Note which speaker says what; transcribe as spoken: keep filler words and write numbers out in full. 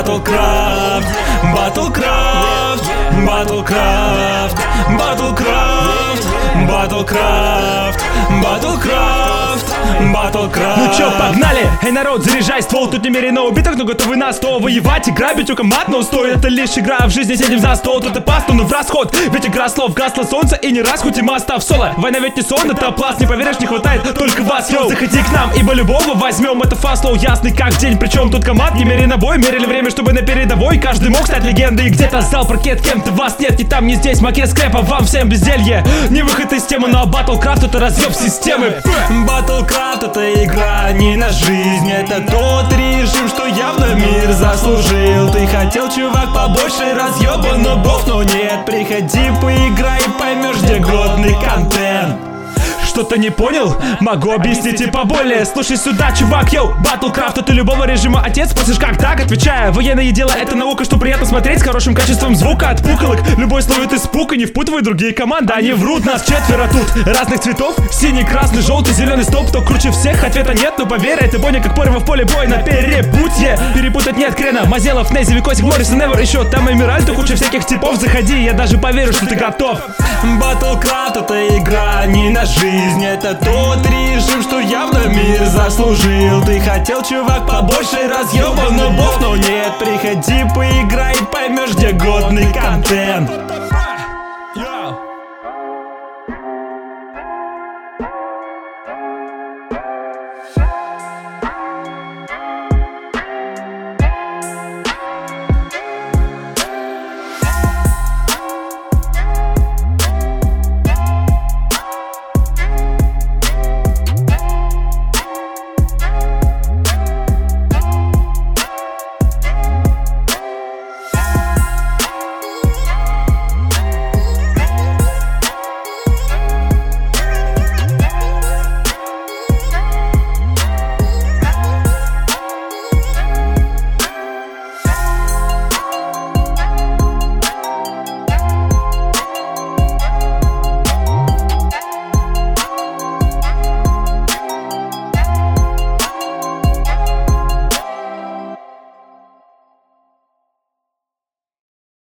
Speaker 1: Battlecraft, Battlecraft, Battlecraft, Battlecraft, Battlecraft, Battlecraft, Battlecraft.
Speaker 2: Ну чё, погнали? Эй, народ, заряжай ствол. Тут немерено убитых, но готовы на сто воевать и грабить у команд. Но стоит это лишь игра в жизни, сидим за стол. Тут и пасту, но в расход. Ведь игра слов, гасло солнце и не раз, хоть и маста в соло. Война ведь не сон, это пласт, не поверишь, не хватает только вас, йоу. Заходи к нам, ибо любого возьмем. Это фаслоу, ясный как день. Причем тут команд немерено бой. Мерили время, чтобы на передовой каждый мог стать легендой. И где-то зал паркет, кем-то вас нет, ни там, ни здесь. Макет скрепа, вам всем безделье. Не выход из темы, но Battlecraft это разъеб системы.
Speaker 1: Battlecraft это игра не на жизнь. Это тот режим, что явно мир заслужил. Ты хотел, чувак, побольше разъеба, но бог, но нет. Приходи, поиграй, поймешь, где годный контент.
Speaker 2: Что-то не понял? Могу объяснить и поболее. Слушай сюда, чувак, йоу. Battlecraft это любого режима отец. Спросишь, как так? Отвечаю, военное дело это наука, что приятно смотреть с хорошим качеством звука от пуколок. Любой словит испуг и не впутывай другие команды. Они врут, нас четверо тут разных цветов. Синий, красный, желтый, зеленый стоп. Кто круче всех? Ответа нет, но поверь, это Боня как Порева в поле боя на перепутье. Перепутать нет крена. Мазелов, Нези, Викосик, Моррисон, Невер. Еще там Эмиральд, куча всяких типов. Заходи, я даже поверю, что ты готов.
Speaker 1: Battlecraft это игра не на жизнь. Это тот режим, что явно мир заслужил. Ты хотел, чувак, побольше разъеба, но бог, но нет. Приходи, поиграй, поймешь, где годный контент.